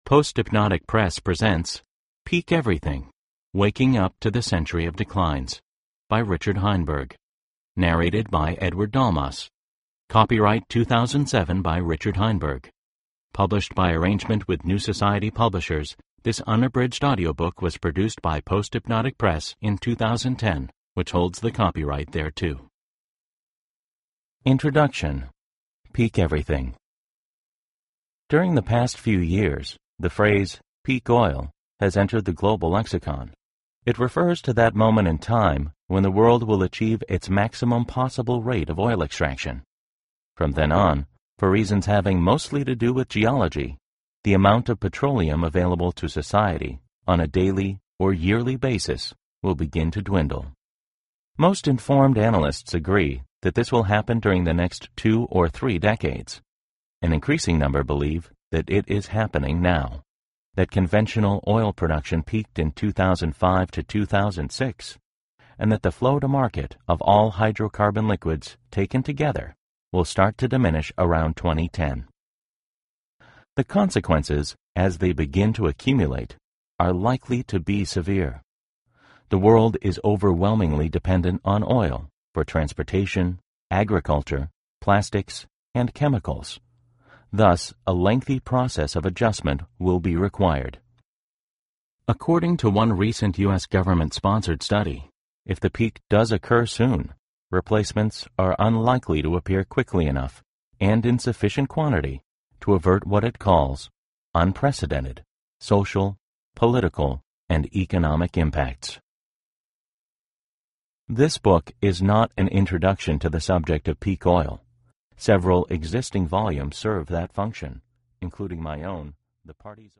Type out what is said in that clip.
Post-Hypnotic Press presents Peak Everything, Waking Up to the Century of Declines by Richard Heinberg. Narrated by Edward Dalmas. Copyright 2007 by Richard Heinberg. Published by arrangement with New Society Publishers, this unabridged audiobook was produced by Post-Hypnotic Press in 2010, which holds the copyright thereto. Introduction. Peak Everything. During the past few years, the phrase peak oil has entered the global lexicon. It refers to that moment in time when the world will achieve its maximum possible rate of oil extraction. From then on, for reasons having mostly to do with geology, the amount of petroleum available to society on a daily or yearly basis will begin to dwindle. Most informed analysts agree that this will happen during the next 2 or 3 decades. An increasing number believe that it is happening now, that conventional oil production peaked in 2005 to 2006, and that the flow to market of all hydrocarbon liquids taken together will start to diminish around 2010. The consequences, as they begin to accumulate, are likely to be severe. The world is overwhelmingly dependent on oil for transportation, agriculture, plastics, and chemicals. Thus, a lengthy process of adjustment will be required. According to one recent U.S. government-sponsored study, if the peak does occur soon, replacements are unlikely to appear quickly enough and in sufficient quantity to avert what it calls unprecedented social, political, and economic impacts. This book is not an introduction to the subject of peak oil. Several existing volumes serve that function, including my own, The Parties